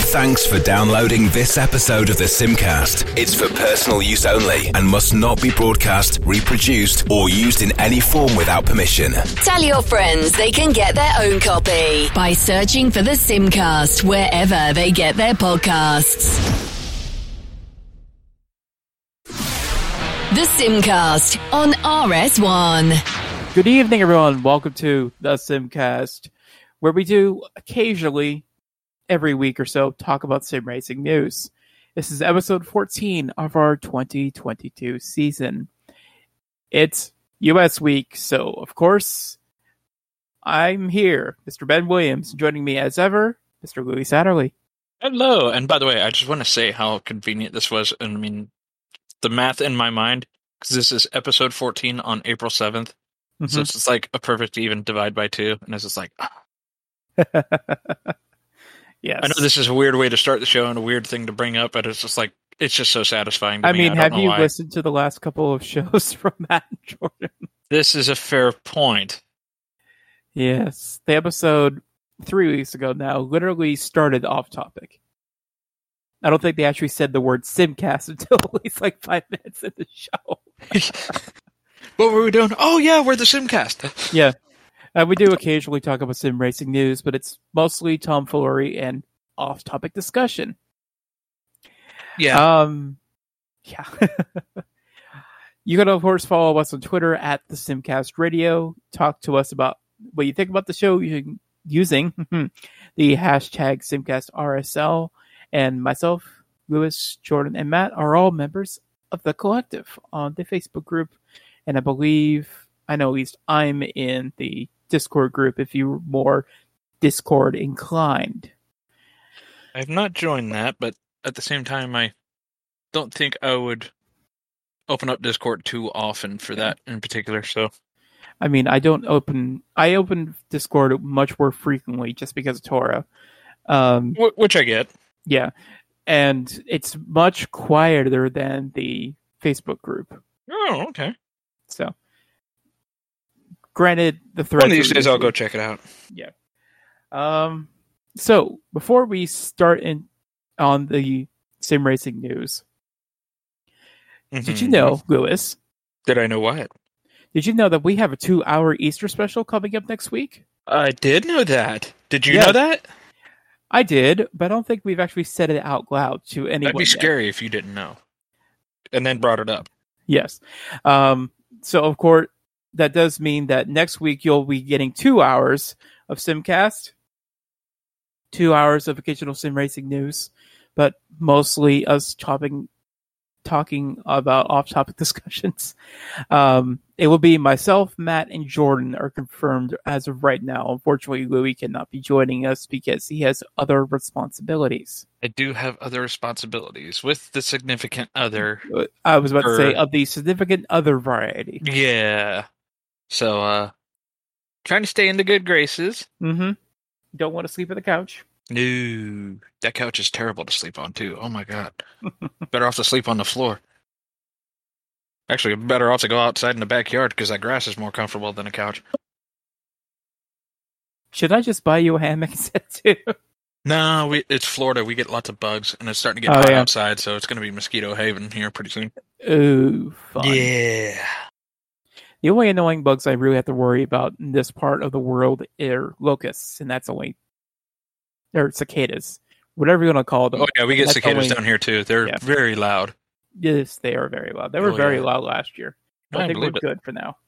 Thanks for downloading this episode of the Simcast. It's for personal use only and must not be broadcast, reproduced, or used in any form without permission. Tell your friends they can get their own copy by searching for the Simcast wherever they get their podcasts. The Simcast on RS1. Good evening, everyone. Welcome to the Simcast, where we do occasionally, every week or so, talk about sim racing news. This is episode 14 of our 2022 season. It's US week, so of course, I'm here, Mr. Ben Williams. Joining me as ever, Mr. Louis Satterley. Hello, and by the way, I just want to say how convenient this was. I mean, the math in my mind, because this is episode 14 on April 7th, so it's just like a perfect even divide by 2, and it's just like, Yes. I know this is a weird way to start the show and a weird thing to bring up, but it's just like, it's just so satisfying to me. I mean, have you why. listened to the last couple of shows from Matt and Jordan? This is a fair point. Yes. The episode 3 weeks ago now literally started off topic. I don't think they actually said the word Simcast until at least like 5 minutes in the show. What were we doing? Oh yeah, we're the Simcast. Yeah. We do occasionally talk about sim racing news, but it's mostly tomfoolery and off-topic discussion. Yeah. Yeah. You can, of course, follow us on Twitter at the Simcast Radio. Talk to us about what you think about the show using the hashtag SimcastRSL. And myself, Louis, Jordan, and Matt are all members of the collective on the Facebook group. And I know at least I'm in the Discord group if you're more Discord inclined. I have not joined that, but at the same time, I don't think I would open up Discord too often for that in particular. So, I mean, I open Discord much more frequently just because of Torah. Which I get. Yeah. And it's much quieter than the Facebook group. Oh, okay. So, granted, the threads. One of these days I'll go check it out. Yeah. So, before we start on the sim racing news, did you know, Louis? Did I know what? Did you know that we have a 2-hour Easter special coming up next week? I did know that. Did you know that? I did, but I don't think we've actually said it out loud to anyone. That'd be scary if you didn't know. And then brought it up. Yes. So, of course, that does mean that next week you'll be getting 2 hours of Simcast, 2 hours of occasional sim racing news, but mostly us talking about off-topic discussions. It will be myself, Matt, and Jordan are confirmed as of right now. Unfortunately, Louis cannot be joining us because he has other responsibilities. I do have other responsibilities with the significant other. I was about to say of the significant other variety. Yeah. So, trying to stay in the good graces. Mm-hmm. Don't want to sleep on the couch. No. That couch is terrible to sleep on, too. Oh, my God. Better off to sleep on the floor. Actually, better off to go outside in the backyard because that grass is more comfortable than a couch. Should I just buy you a hammock set, too? No, it's Florida. We get lots of bugs, and it's starting to get hot outside, so it's going to be mosquito haven here pretty soon. Ooh, fun. Yeah. The only annoying bugs I really have to worry about in this part of the world are locusts, and they're cicadas. Whatever you want to call them. Oh, yeah, we get cicadas down here, too. They're very loud. Yes, they are very loud. They were very loud last year. I think we're good for now.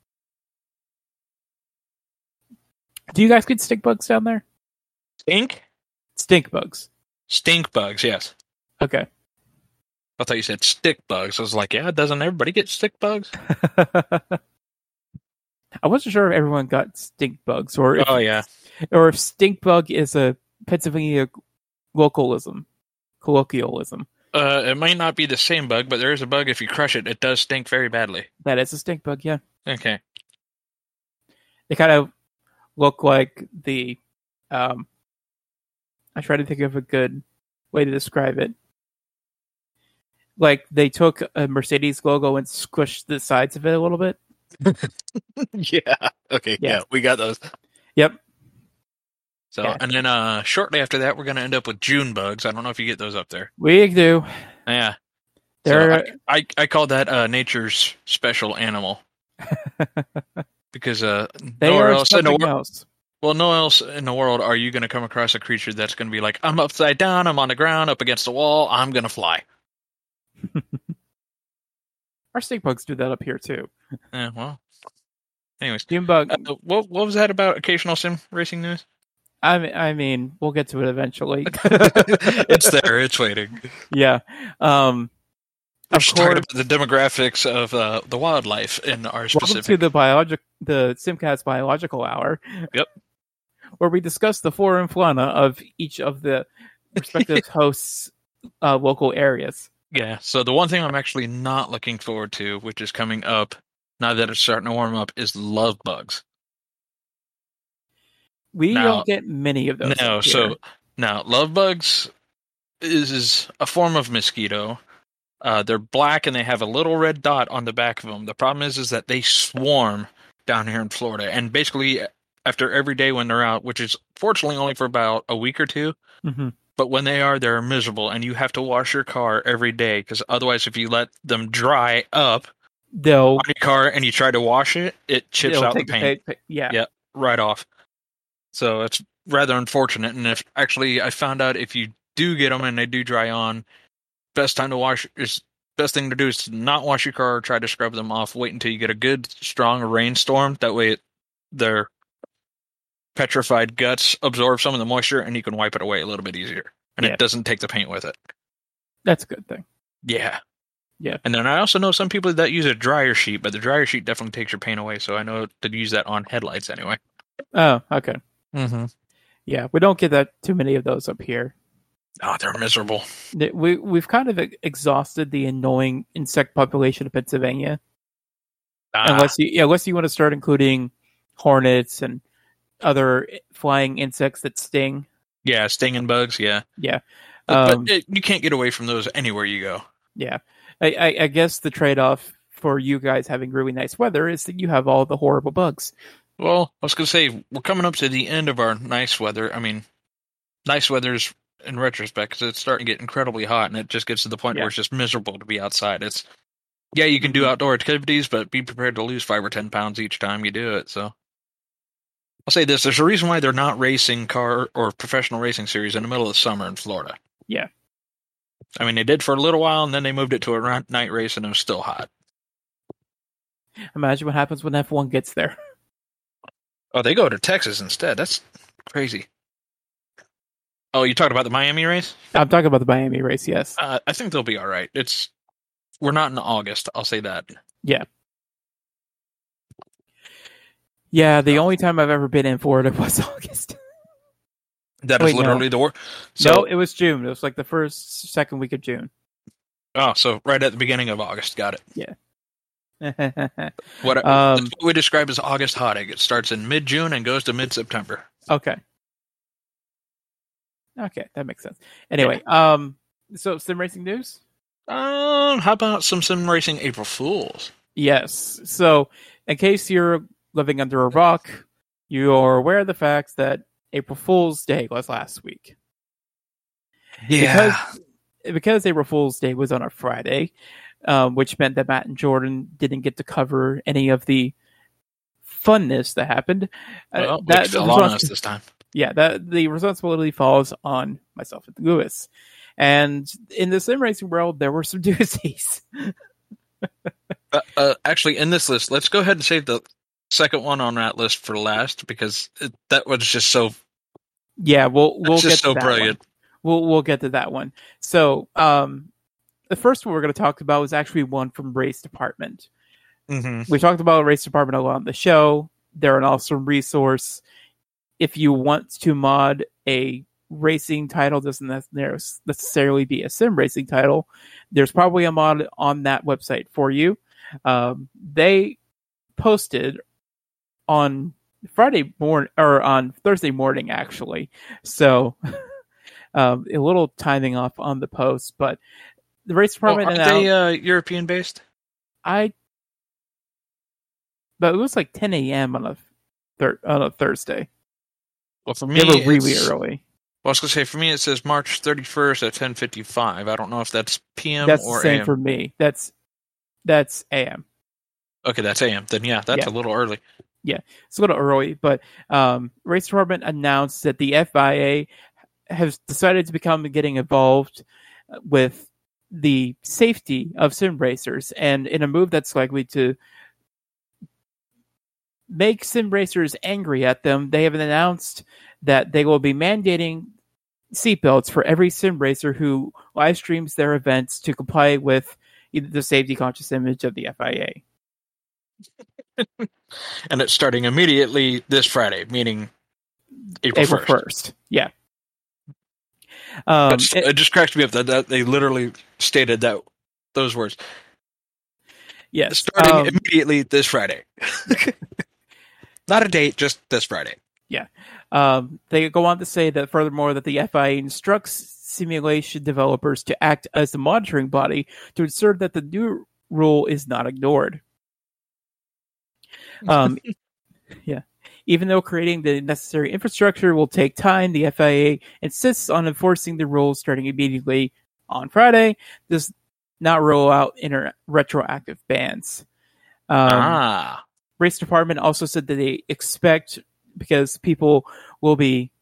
Do you guys get stink bugs down there? Stink? Stink bugs. Stink bugs, yes. Okay. I thought you said stick bugs. I was like, yeah, doesn't everybody get stick bugs? I wasn't sure if everyone got stink bugs or if stink bug is a Pennsylvania colloquialism. It might not be the same bug, but there is a bug. If you crush it, it does stink very badly. That is a stink bug, yeah. Okay. They kind of look like the. I try to think of a good way to describe it. Like they took a Mercedes logo and squished the sides of it a little bit. Yeah. Okay. Yeah, we got those. Yep. So, Yeah. and then shortly after that, we're going to end up with June bugs. I don't know if you get those up there. We do. Yeah. They're So I call that nature's special animal. Because they nowhere are else in the something world. else. Well, nowhere else in the world are you going to come across a creature that's going to be like, I'm upside down, I'm on the ground, up against the wall, I'm going to fly. Our stink bugs do that up here too. Yeah, well. Anyways, June bug. what was that about occasional sim racing news? I mean, we'll get to it eventually. It's there, it's waiting. Yeah. We're Of just talking course. about the demographics of the wildlife in our Welcome specific. to the Simcast Biological Hour. Yep. Where we discuss the flora and fauna of each of the respective hosts' local areas. Yeah, so the one thing I'm actually not looking forward to, which is coming up now that it's starting to warm up, is love bugs. We Now- don't get many of those. No, up here. so now love bugs is a form of mosquito. They're black and they have a little red dot on the back of them. The problem is that they swarm down here in Florida, and basically after every day when they're out, which is fortunately only for about a week or two, Mhm. but when they are, they're miserable, and you have to wash your car every day because otherwise, if you let them dry up they'll on your car and you try to wash it, it chips they'll out the take paint Yeah. Yeah. right off. So it's rather unfortunate. And if actually, I found out if you do get them and they do dry on, best thing to do is to not wash your car or try to scrub them off. Wait until you get a good strong rainstorm. That way, their petrified guts absorb some of the moisture, and you can wipe it away a little bit easier. And Yeah. it doesn't take the paint with it. That's a good thing. Yeah. Yeah. And then I also know some people that use a dryer sheet, but the dryer sheet definitely takes your paint away. So I know to use that on headlights anyway. Oh, okay. Mm-hmm. Yeah, we don't get that too many of those up here. Oh, they're miserable. We've kind of exhausted the annoying insect population of Pennsylvania. Unless you want to start including hornets and other flying insects that sting. Yeah, stinging bugs, yeah. Yeah. But you can't get away from those anywhere you go. Yeah. I guess the trade-off for you guys having really nice weather is that you have all the horrible bugs. Well, I was going to say, we're coming up to the end of our nice weather. I mean, nice weather's in retrospect because it's starting to get incredibly hot, and it just gets to the point Yeah. where it's just miserable to be outside. Yeah, you can do outdoor activities, but be prepared to lose 5 or 10 pounds each time you do it. So I'll say this: there's a reason why they're not racing car or professional racing series in the middle of summer in Florida. Yeah. I mean, they did for a little while, and then they moved it to a night race, and it was still hot. Imagine what happens when F1 gets there. Oh, they go to Texas instead. That's crazy. Oh, you talked about the Miami race? I'm talking about the Miami race, yes. I think they'll be all right. We're not in August. I'll say that. Yeah. Yeah, the only time I've ever been in Florida was August. That Wait, is literally the war. No, it was June. It was like the second week of June. Oh, so right at the beginning of August. Got it. Yeah. What we describe as August hot egg. It starts in mid-June and goes to mid-September. Okay, that makes sense. Anyway, so sim racing news? How about some sim racing April Fools? Yes. So, in case you're living under a rock, you're aware of the fact that April Fool's Day was last week. Yeah. Because April Fool's Day was on a Friday, which meant that Matt and Jordan didn't get to cover any of the funness that happened. Well, that fell on us this time. Yeah, the responsibility falls on myself and Lewis. And in the sim racing world, there were some doozies. Actually, in this list, let's go ahead and save the second one on that list for last because that was just so. Yeah, we'll get just to so that brilliant. one. We'll get to that one. So, the first one we're going to talk about was actually one from Race Department. Mm-hmm. We talked about Race Department a lot on the show. They're an awesome resource. If you want to mod a racing title, doesn't necessarily be a sim racing title, there's probably a mod on that website for you. They posted on Friday morning or on Thursday morning, actually. So a little timing off on the post, but the Race Department. Are they European based? But it was like 10 a.m. on a Thursday. Well, for me, they were really early. Well, I was going to say, for me, it says March 31st at 10:55. I don't know if that's PM That's or the same AM. for me. That's AM. Okay, that's AM. Then, yeah, that's a little early. Yeah, it's a little early, but Race Department announced that the FIA has decided to become getting involved with the safety of sim racers, and in a move that's likely to make sim racers angry at them, they have announced that they will be mandating seatbelts for every sim racer who live streams their events to comply with the safety conscious image of the FIA. And it's starting immediately this Friday, meaning April 1st. Yeah. It just cracks me up that they literally stated those words. Yes. Starting immediately this Friday. Not a date, just this Friday. Yeah. They go on to say that furthermore that the FIA instructs simulation developers to act as the monitoring body to ensure that the new rule is not ignored. Yeah. Even though creating the necessary infrastructure will take time, the FIA insists on enforcing the rules starting immediately on Friday. Does not roll out retroactive bans. Race Department also said that they expect, because people will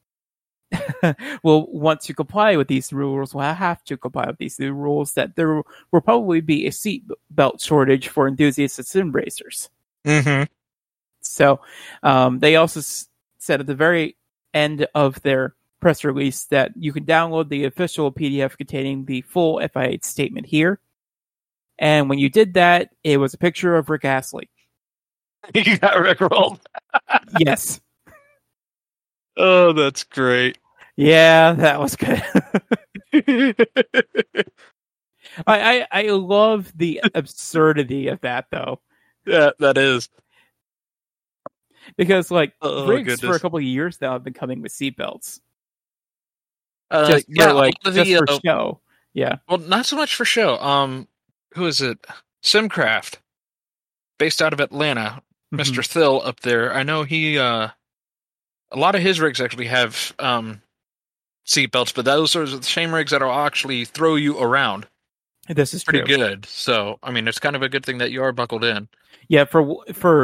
want to comply with these rules, will have to comply with these new rules, that there will probably be a seat belt shortage for enthusiasts of sim racers. Mm-hmm. So they also said at the very end of their press release that you can download the official PDF containing the full FIA statement here. And when you did that, it was a picture of Rick Astley. You got Rickrolled. Yes. Oh, that's great. Yeah, that was good. I love the absurdity of that, though. Yeah, that is. Because, rigs for a couple of years now have been coming with seatbelts. Just for show. Yeah. Well, not so much for show. Who is it? Simcraft, based out of Atlanta. Mm-hmm. Mr. Thill up there. I know he, a lot of his rigs actually have seatbelts, but those are the same rigs that will actually throw you around. This is pretty good. So, I mean, it's kind of a good thing that you are buckled in. Yeah, for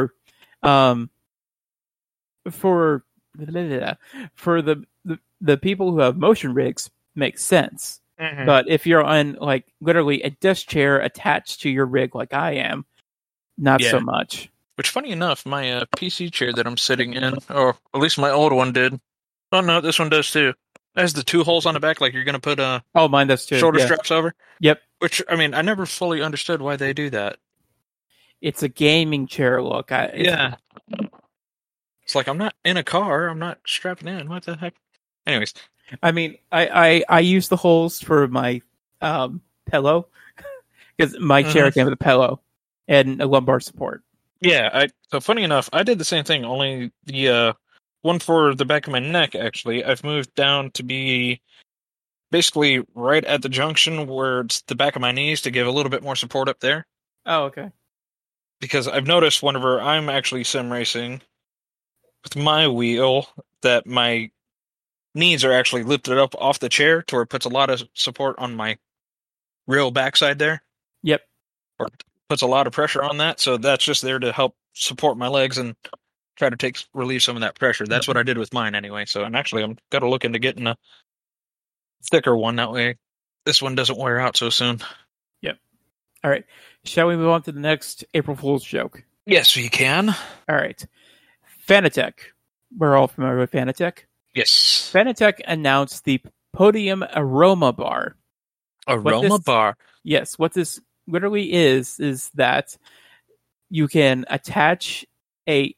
the people who have motion rigs, makes sense. Mm-hmm. But if you're on literally a desk chair attached to your rig like I am, not so much. Which, funny enough, my PC chair that I'm sitting in, or at least my old one did. Oh no, this one does too. It has the 2 holes on the back, like you're going to put mine does too. Shoulder straps over. Yep. Which, I mean, I never fully understood why they do that. It's a gaming chair look. It's like, I'm not in a car. I'm not strapping in. What the heck? Anyways. I mean, I use the holes for my pillow, because my chair came with a pillow and a lumbar support. Yeah, so funny enough, I did the same thing, only the one for the back of my neck, actually, I've moved down to be basically right at the junction where it's the back of my knees to give a little bit more support up there. Oh, okay. Because I've noticed whenever I'm actually sim racing with my wheel that my knees are actually lifted up off the chair to where it puts a lot of support on my real backside there. Yep. Or puts a lot of pressure on that, so that's just there to help support my legs and try to relieve some of that pressure. That's what I did with mine anyway. So, and actually, I'm got to look into getting a thicker one. That way, this one doesn't wear out so soon. Yep. All right. Shall we move on to the next April Fool's joke? Yes, we can. All right. Fanatec. We're all familiar with Fanatec. Yes. Fanatec announced the Podium Aroma Bar. Aroma Bar? Yes. What this literally is that you can attach a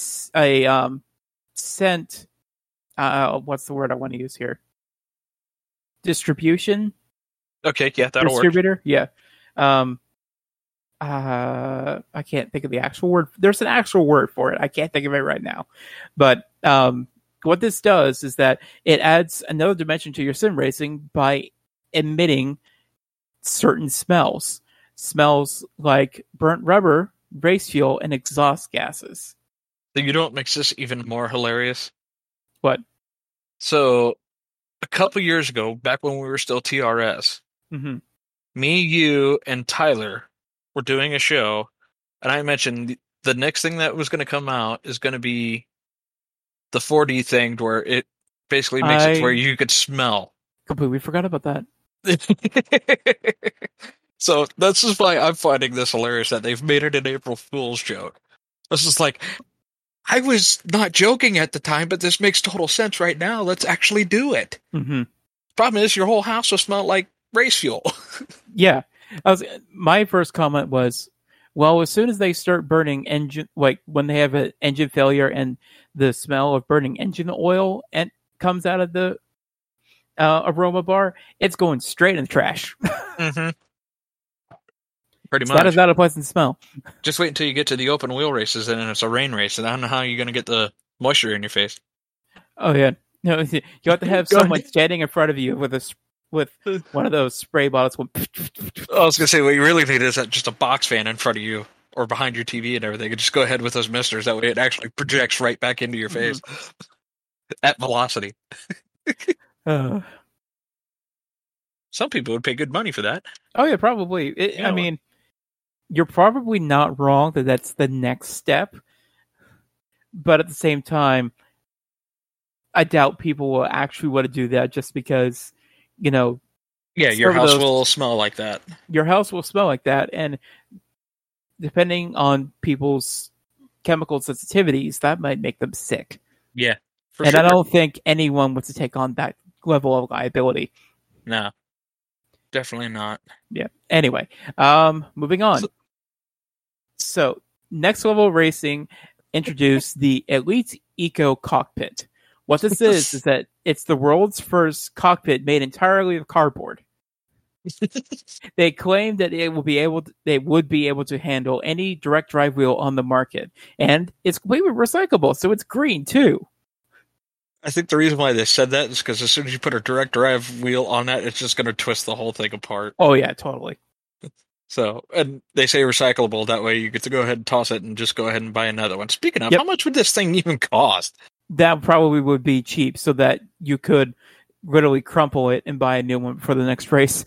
scent. What's the word I want to use here? Distribution. Okay, yeah, that'll distributor. work. Yeah. I can't think of the actual word. There's an actual word for it. I can't think of it right now. But what this does is that it adds another dimension to your sim racing by emitting certain smells. Smells like burnt rubber, race fuel, and exhaust gases. So you don't make this even more hilarious? What? So a couple years ago, back when we were still TRS, Mm-hmm. me, you, and Tyler were doing a show, and I mentioned the next thing that was going to come out is going to be the 4D thing, where it basically makes it to where you could smell. Completely forgot about that. So that's just why I'm finding this hilarious that they've made it an April Fool's joke. It's just like, I was not joking at the time, but this makes total sense right now. Let's actually do it. Mm-hmm. Problem is, your whole house will smell like race fuel. Yeah. My first comment was, well, as soon as they start burning engine, like when they have an engine failure and the smell of burning engine oil and comes out of the aroma bar, it's going straight in the trash. Mm-hmm. Pretty much. That is not a pleasant smell. Just wait until you get to the open wheel races and it's a rain race, and I don't know how you're going to get the moisture in your face. Oh yeah, no, you have to have someone standing in front of you with one of those spray bottles. I was going to say, what you really need is just a box fan in front of you or behind your TV and everything. And just go ahead with those misters. That way it actually projects right back into your face at velocity. Some people would pay good money for that. Oh yeah, probably. I mean, you're probably not wrong that that's the next step. But at the same time, I doubt people will actually want to do that just because, yeah, your house will smell like that. Your house will smell like that, and depending on people's chemical sensitivities, that might make them sick. Yeah, and sure. I don't think anyone wants to take on that level of liability. No, definitely not. Yeah. Anyway, moving on. So, Next Level Racing introduced the Elite Eco Cockpit. What this is that it's the world's first cockpit made entirely of cardboard. They claim that they would be able to handle any direct drive wheel on the market, and it's completely recyclable, so it's green too. I think the reason why they said that is because as soon as you put a direct drive wheel on that, it's just going to twist the whole thing apart. Oh yeah, totally. So, and they say recyclable, that way you get to go ahead and toss it and just go ahead and buy another one. Speaking of, How much would this thing even cost? That probably would be cheap, so that you could literally crumple it and buy a new one for the next race.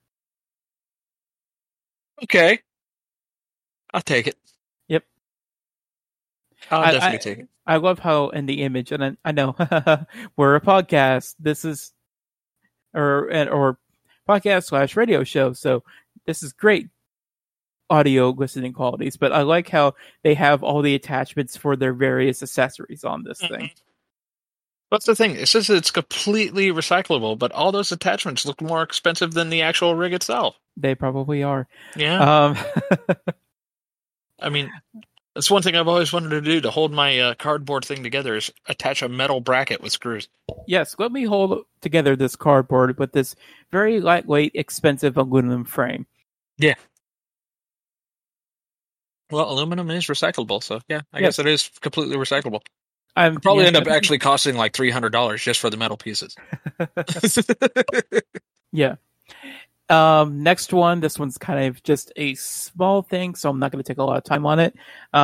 Okay. I'll take it. Yep. I'll definitely take it. I love how in the image, and I know we're a podcast. This is or podcast / radio show, so this is great audio listening qualities. But I like how they have all the attachments for their various accessories on this thing. That's the thing. It says it's completely recyclable, but all those attachments look more expensive than the actual rig itself. They probably are. Yeah. I mean, that's one thing I've always wanted to do to hold my cardboard thing together is attach a metal bracket with screws. Yes, let me hold together this cardboard with this very lightweight, expensive aluminum frame. Yeah. Well, aluminum is recyclable, so yeah, I guess it is completely recyclable. It'll probably end up actually costing like $300 just for the metal pieces. Yeah. Next one. This one's kind of just a small thing, so I'm not going to take a lot of time on it.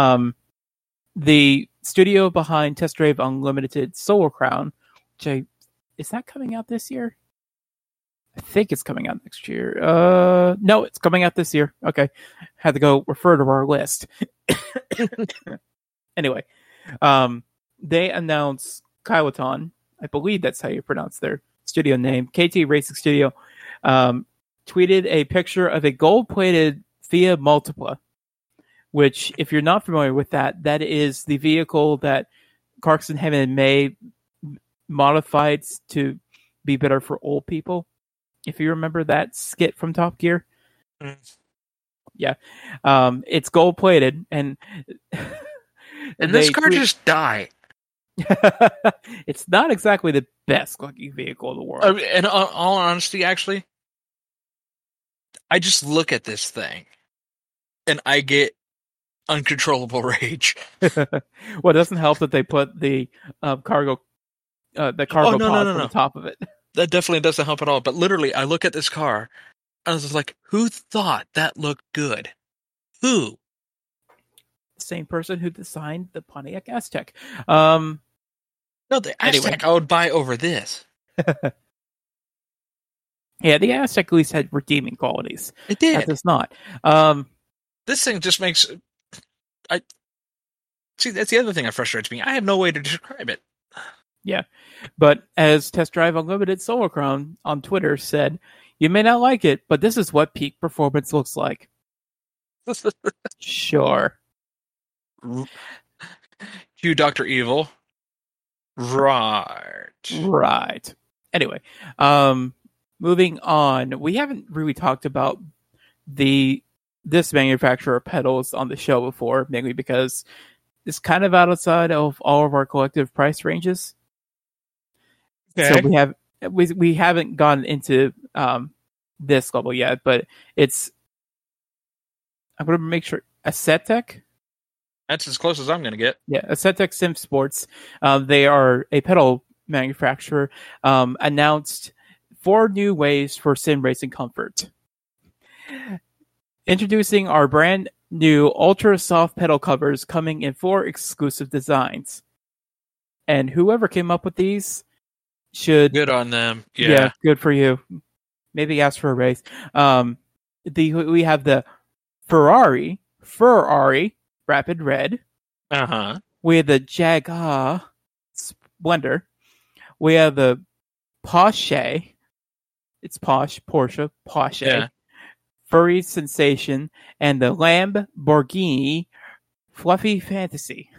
The studio behind Test Drive Unlimited Solar Crown, is that coming out this year? I think it's coming out next year. No, it's coming out this year. Okay. Had to go refer to our list. Anyway, they announced Kyloton. I believe that's how you pronounce their studio name. KT Racing Studio tweeted a picture of a gold-plated Fiat Multipla, which, if you're not familiar with that is the vehicle that Clarkson Hemming and May modified to be better for old people. If you remember that skit from Top Gear. Yeah. It's gold-plated, and this car just died. It's not exactly the best looking vehicle in the world. In all honesty, actually, I just look at this thing and I get uncontrollable rage. Well, it doesn't help that they put the cargo pod on the top of it. That definitely doesn't help at all. But literally, I look at this car and I was like, who thought that looked good? Who? Same person who designed the Pontiac Aztek. No, the Aztec I would buy over this. Yeah, the Aztec at least had redeeming qualities. It did. That does not. This thing just makes... See, that's the other thing that frustrates me. I have no way to describe it. Yeah, but as Test Drive Unlimited Solarcron on Twitter said, you may not like it, but this is what peak performance looks like. Sure. Cue Dr. Evil. Right. Anyway, moving on. We haven't really talked about this manufacturer of pedals on the show before, mainly because it's kind of outside of all of our collective price ranges. Okay. So we haven't gone into this level yet, but I'm going to make sure Acetec. That's as close as I'm going to get. Yeah, Acetec Sim Sports. They are a pedal manufacturer. Announced 4 new ways for sim racing comfort. Introducing our brand new ultra soft pedal covers, coming in 4 exclusive designs. And whoever came up with these should... Good on them. Yeah, good for you. Maybe ask for a raise. We have the Ferrari Rapid Red. Uh-huh. We have the Jaguar Splendor. We have the Porsche. It's Porsche. Yeah. Furry Sensation, and the Lamborghini Fluffy Fantasy.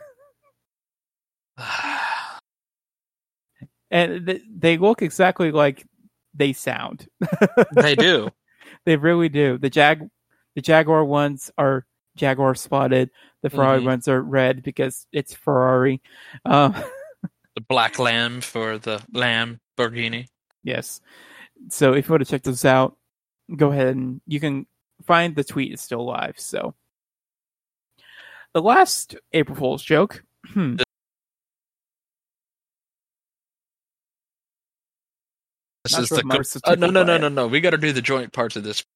And they look exactly like they sound. They do. They really do. The Jaguar ones are Jaguar spotted. The Ferrari ones are red because it's Ferrari. The black lamb for the Lamborghini. Yes. So if you want to check those out, go ahead and you can find the tweet. It's still live. So the last April Fool's joke. This is the no. We got to do the joint parts of this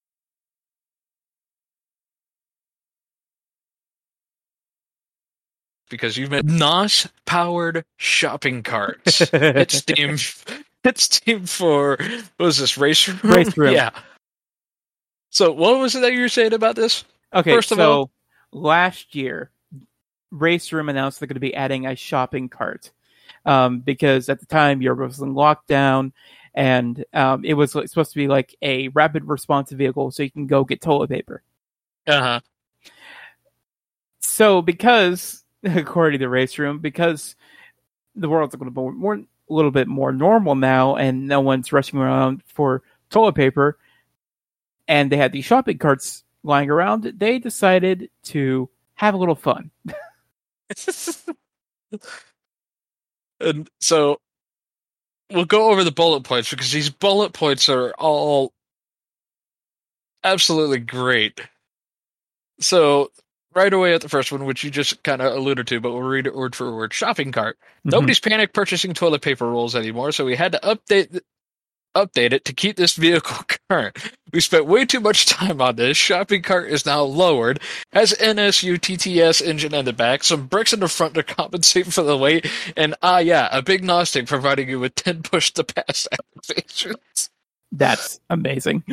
because you've made NOS powered shopping carts. It's themed for what was this race room? Race room. Yeah. So what was it that you were saying about this? Okay, so last year, Race Room announced they're going to be adding a shopping cart because at the time Europe was in lockdown. And it was supposed to be like a rapid response vehicle so you can go get toilet paper. Uh-huh. So because, according to the Race Room, because the world's going to be a little bit more normal now and no one's rushing around for toilet paper, and they had these shopping carts lying around, they decided to have a little fun. And so... we'll go over the bullet points because these bullet points are all absolutely great. So, right away at the first one, which you just kind of alluded to, but we'll read it word for word. Shopping cart. Mm-hmm. Nobody's panic purchasing toilet paper rolls anymore, so we had to update it to keep this vehicle current. We spent way too much time on this. Shopping cart is now lowered, has NSU TTS engine in the back, some bricks in the front to compensate for the weight, and a big Gnostic providing you with 10 push-to-pass activations. That's amazing.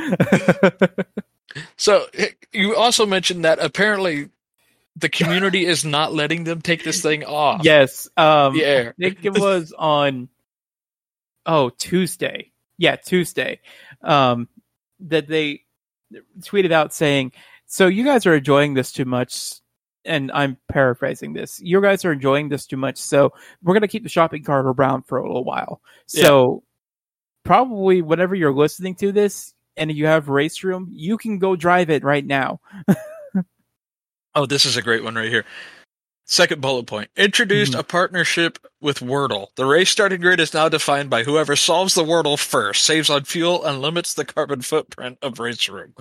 So, you also mentioned that apparently the community is not letting them take this thing off. Yes. I think it was on Tuesday. Yeah, Tuesday, that they tweeted out saying, so you guys are enjoying this too much, and I'm paraphrasing this, you guys are enjoying this too much, so we're going to keep the shopping cart around for a little while. So probably whenever you're listening to this, and you have Race Room, you can go drive it right now. Oh, this is a great one right here. Second bullet point. Introduced a partnership with Wordle. The race starting grid is now defined by whoever solves the Wordle first, saves on fuel, and limits the carbon footprint of Race Room.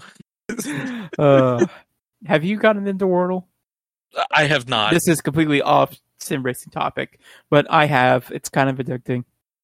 Have you gotten into Wordle? I have not. This is completely off sim racing topic, but I have. It's kind of addicting.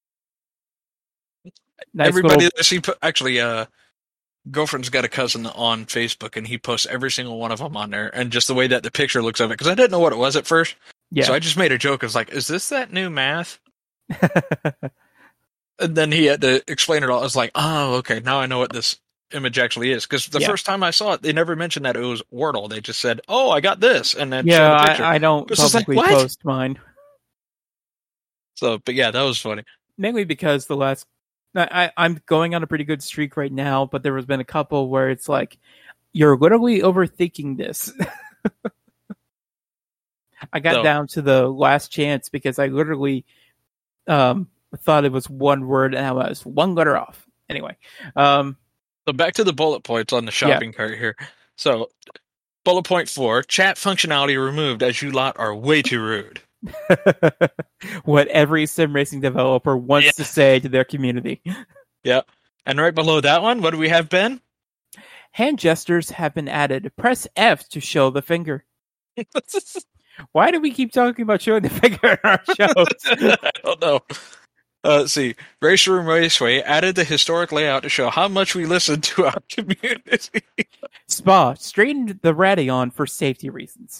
Nice Everybody actually, girlfriend's got a cousin on Facebook, and he posts every single one of them on there, and just the way that the picture looks of it, because I didn't know what it was at first. Yeah. So I just made a joke. I was like, is this that new math? And then he had to explain it all. I was like, oh, okay, now I know what this image actually is. Because the first time I saw it, they never mentioned that it was Wordle. They just said, oh, I got this, and then showed the picture. I don't publicly post mine. So, but yeah, that was funny. Mainly because I'm going on a pretty good streak right now, but there has been a couple where it's like, you're literally overthinking this. I got down to the last chance because I literally thought it was one word and I was one letter off. Anyway. So back to the bullet points on the shopping cart here. So, bullet point 4, chat functionality removed as you lot are way too rude. What every sim racing developer wants to say to their community. Yeah. And right below that one, what do we have, Ben? Hand gestures have been added. Press F to show the finger. Why do we keep talking about showing the finger in our shows? I don't know. Let's see. Race Room Raceway added the historic layout to show how much we listen to our community. Spa straightened the Radeon for safety reasons.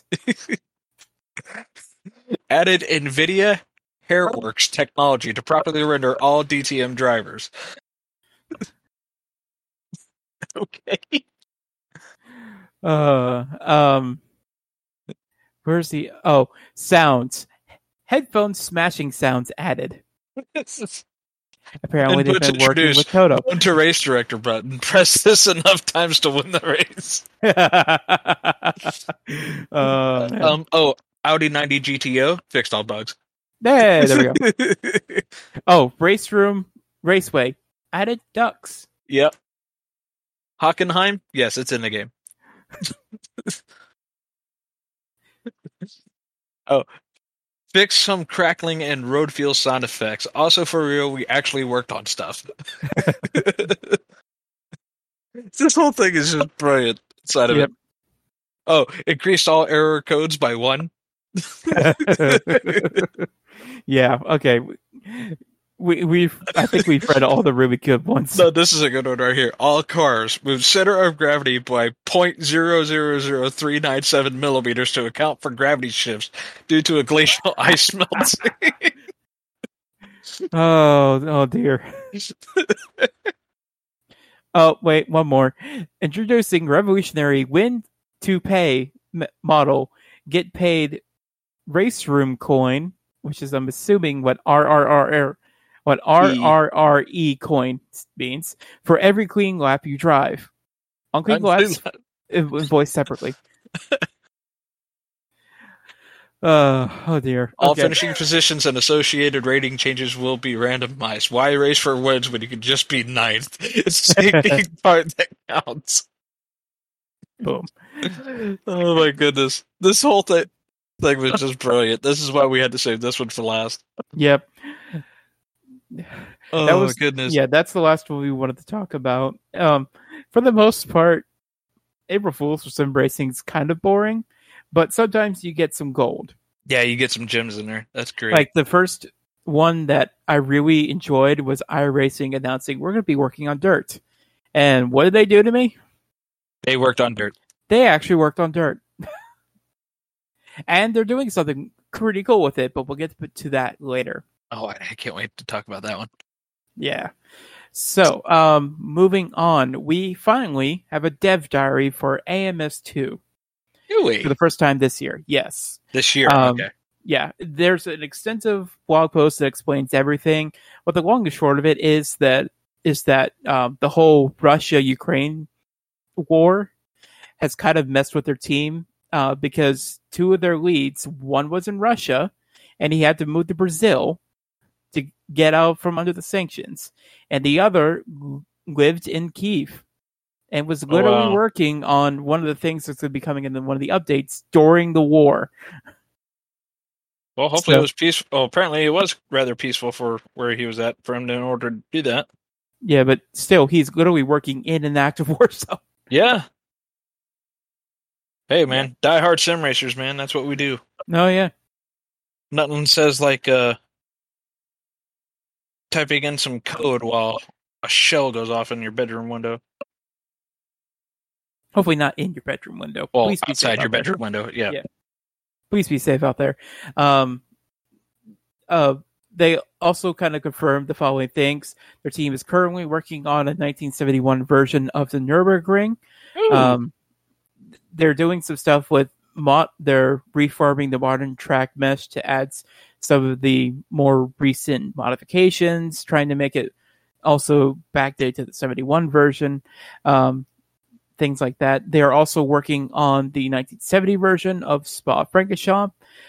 Added NVIDIA Hairworks technology to properly render all DTM drivers. Okay. Where's the sounds? Headphone smashing sounds added. Apparently they've been working with Toto. Go to race director button. Press this enough times to win the race. Audi 90 GTO fixed all bugs. Hey, there we go. Race Room Raceway added ducks. Yep. Hockenheim? Yes, it's in the game. Fix some crackling and road feel sound effects. Also, for real, we actually worked on stuff. This whole thing is just brilliant inside of it. Increased all error codes by 1. Yeah, okay. I think we've read all the really good ones. No, this is a good one right here. All cars move center of gravity by 0.000397 millimeters to account for gravity shifts due to a glacial ice melting. Oh dear. Oh, wait, one more. Introducing revolutionary win to pay model. Get paid race room coin, which is, I'm assuming, what RRRE coin means, for every clean lap you drive. Unclean laps voiced separately. Oh dear. All finishing positions and associated rating changes will be randomized. Why race for wins when you can just be ninth? It's the safety part that counts. Boom. Oh my goodness. This whole thing was just brilliant. This is why we had to save this one for last. Yep. Oh, goodness. Yeah, that's the last one we wanted to talk about. For the most part, April Fools for sim racing is kind of boring, but sometimes you get some gold. Yeah, you get some gems in there. That's great. Like the first one that I really enjoyed was iRacing announcing we're going to be working on dirt. And what did they do to me? They worked on dirt. They actually worked on dirt. And they're doing something pretty cool with it, but we'll get to that later. Oh, I can't wait to talk about that one. Yeah. So, moving on, we finally have a dev diary for AMS2. Do we? For the first time this year, yes. This year, okay. Yeah, there's an extensive blog post that explains everything. But the long and short of it is that the whole Russia-Ukraine war has kind of messed with their team because two of their leads, one was in Russia, and he had to move to Brazil to get out from under the sanctions, and the other lived in Kyiv and was literally working on one of the things that's going to be coming in one of the updates during the war. Well, hopefully it was peaceful. Well, apparently it was rather peaceful for where he was at for him in order to do that. Yeah, but still, he's literally working in an active war zone. Yeah. Hey, man, die-hard sim racers, man. That's what we do. Oh, yeah. Nothing says like typing in some code while a shell goes off in your bedroom window. Hopefully not in your bedroom window. Well, please outside your bedroom window, yeah. Please be safe out there. they also kind of confirmed the following things. Their team is currently working on a 1971 version of the Nürburgring. They're doing some stuff with they're reforming the modern track mesh to add some of the more recent modifications, trying to make it also backdate to the 71 version. Things like that. They are also working on the 1970 version of Spa-Francorchamps.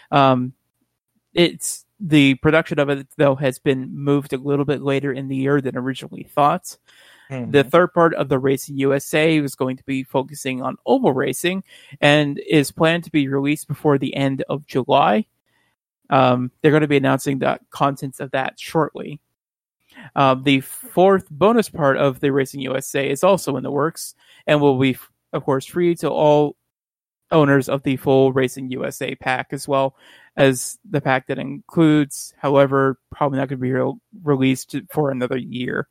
It's the production of it, though, has been moved a little bit later in the year than originally thought. Mm-hmm. The third part of the Racing USA is going to be focusing on oval racing and is planned to be released before the end of July. They're going to be announcing the contents of that shortly. The fourth bonus part of the Racing USA is also in the works and will be, of course, free to all owners of the full Racing USA pack, as well as the pack that includes, however, probably not going to be released for another year.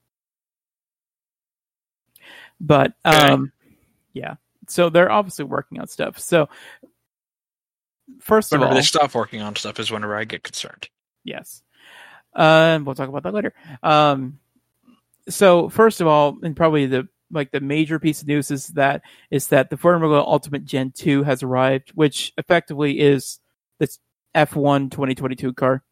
But, yeah. So they're obviously working on stuff. So, first of all... Whenever they stop working on stuff is whenever I get concerned. Yes. We'll talk about that later. So, first of all, and probably the major piece of news is that the Formula Ultimate Gen 2 has arrived, which effectively is the F1 2022 car.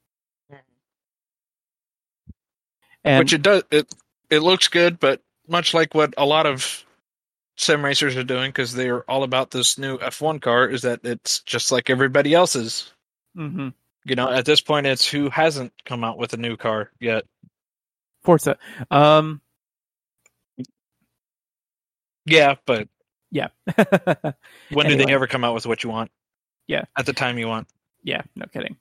And which it does. It looks good, but much like what a lot of sim racers are doing, because they're all about this new F1 car, is that it's just like everybody else's. Mm-hmm. You know, at this point, it's who hasn't come out with a new car yet. Forza. Yeah, but... Yeah. When do they ever come out with what you want? Yeah. At the time you want. Yeah, no kidding.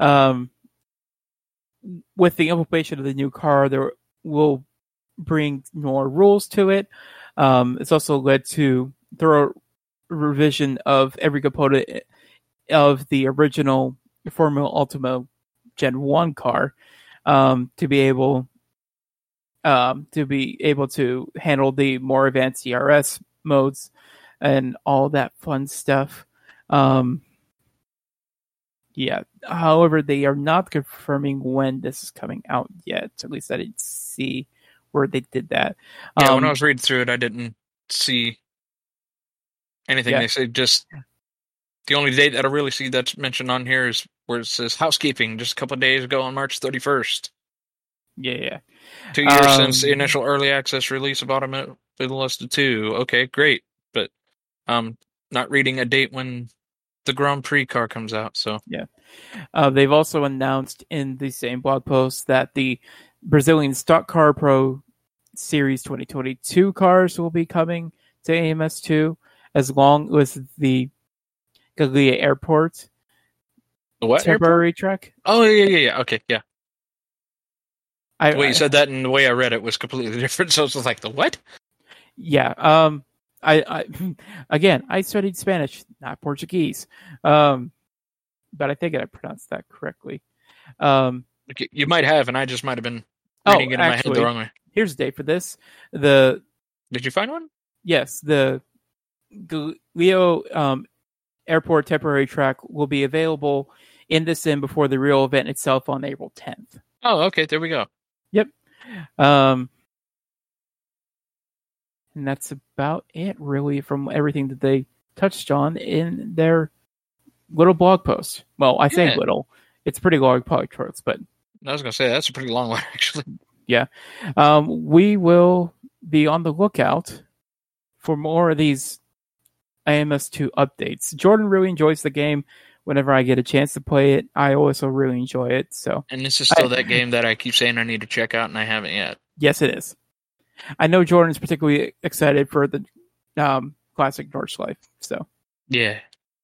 With the implementation of the new car, there will bring more rules to it. It's also led to thorough revision of every component of the original Formula Ultima Gen 1 car to be able to handle the more advanced DRS modes and all that fun stuff. Yeah. However, they are not confirming when this is coming out yet. At least I didn't see where they did that. Yeah, when I was reading through it, I didn't see anything. Yeah. They say just the only date that I really see that's mentioned on here is where it says housekeeping just a couple of days ago on March 31st. Yeah. 2 years since the initial early access release of Automobilista 2. Okay, great. But not reading a date when the Grand Prix car comes out. So yeah. They've also announced in the same blog post that the Brazilian Stock Car Pro Series 2022 cars will be coming to AMS2, as long as the Galeia Airport temporary track. Oh, yeah. Okay, yeah. The way you I said that and the way I read it was completely different. So it's like, the what? Yeah. I studied Spanish, not Portuguese. But I think I pronounced that correctly. You might have, and I just might have been reading it in my head the wrong way. Here's the date for this. Did you find one? Yes, the Galeia Airport temporary track will be available in the sim before the real event itself on April 10th. Oh, okay, there we go. Yep. And that's about it, really, from everything that they touched on in their little blog post. Well, I say little. It's pretty long blog post, but... I was going to say, that's a pretty long one, actually. Yeah. We will be on the lookout for more of these AMS2 updates. Jordan really enjoys the game. Whenever I get a chance to play it, I also really enjoy it. So, and this is still that game that I keep saying I need to check out, and I haven't yet. Yes, it is. I know Jordan's particularly excited for the classic Nordschleife. So, yeah.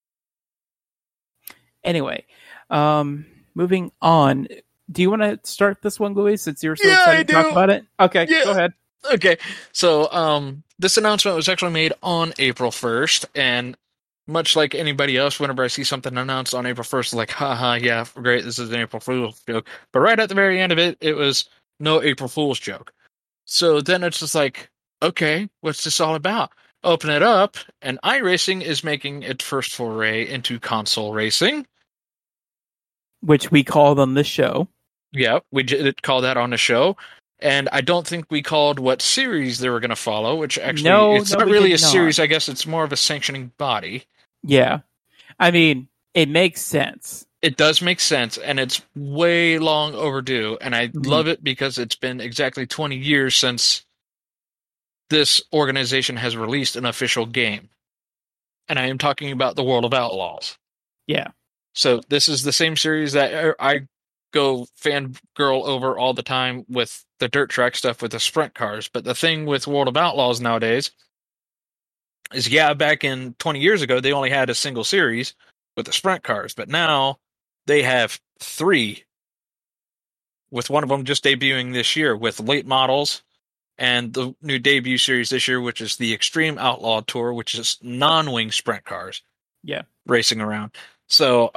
Anyway, moving on. Do you want to start this one, Louis, since you're so excited to talk about it? Okay, Go ahead. Okay, so this announcement was actually made on April 1st, and much like anybody else, whenever I see something announced on April 1st, it's like, haha, yeah, great, this is an April Fool's joke. But right at the very end of it, it was no April Fool's joke. So then it's just like, okay, what's this all about? Open it up, and iRacing is making its first foray into console racing. Which we called on this show. Yeah, we did call that on the show. And I don't think we called what series they were going to follow, which actually, it's not we really did a series. I guess it's more of a sanctioning body. Yeah. I mean, it makes sense. It does make sense, and it's way long overdue. And I love it because it's been exactly 20 years since this organization has released an official game. And I am talking about the World of Outlaws. Yeah. So this is the same series that I go fangirl over all the time with the dirt track stuff with the sprint cars. But the thing with World of Outlaws nowadays is, back in 20 years ago, they only had a single series with the sprint cars. But now they have 3, with one of them just debuting this year with late models and the new debut series this year, which is the Extreme Outlaw Tour, which is non-wing sprint cars. Yeah. Racing around. So,